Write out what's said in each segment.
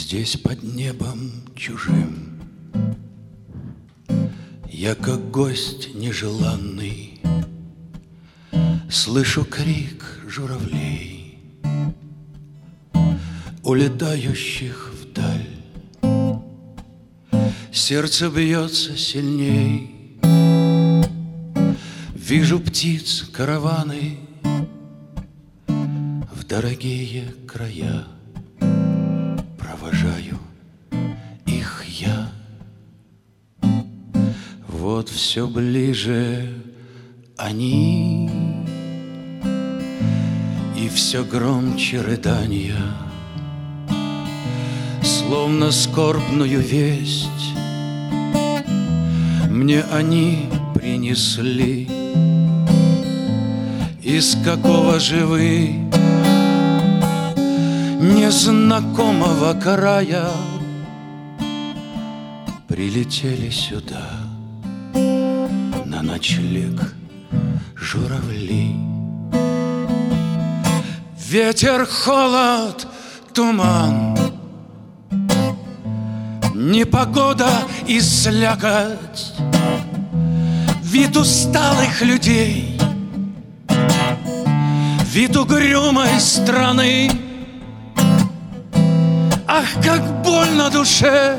Здесь под небом чужим я, как гость нежеланный, слышу крик журавлей, улетающих вдаль. Сердце бьется сильней, вижу птиц караваны в дорогие края. Провожаю их я. Вот все ближе они, и все громче рыдания, словно скорбную весть мне они принесли. Из какого же вы незнакомого края прилетели сюда на ночлег журавли? Ветер, холод, туман, непогода и слякоть, вид усталых людей, вид угрюмой страны. Ах, как больно душе,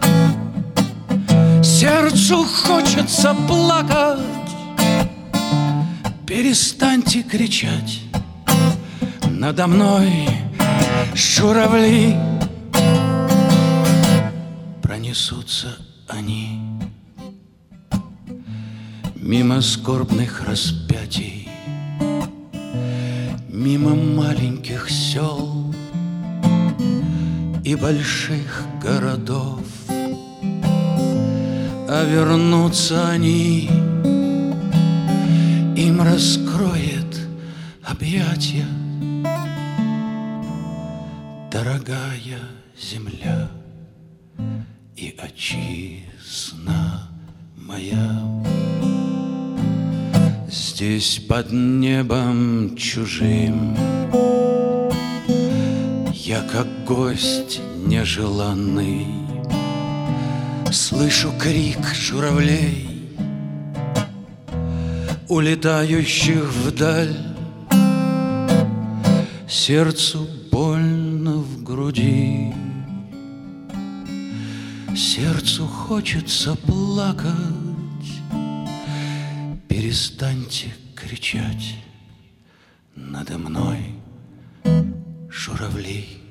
сердцу хочется плакать. Перестаньте кричать надо мной, журавли. Пронесутся они мимо скорбных распятий, мимо маленьких сел и больших городов. А вернутся они, им раскроет объятия дорогая земля и отчизна моя. Здесь под небом чужим я, как гость нежеланный, слышу крик журавлей, улетающих вдаль. Сердцу больно в груди, сердцу хочется плакать. Перестаньте кричать надо мной, журавли.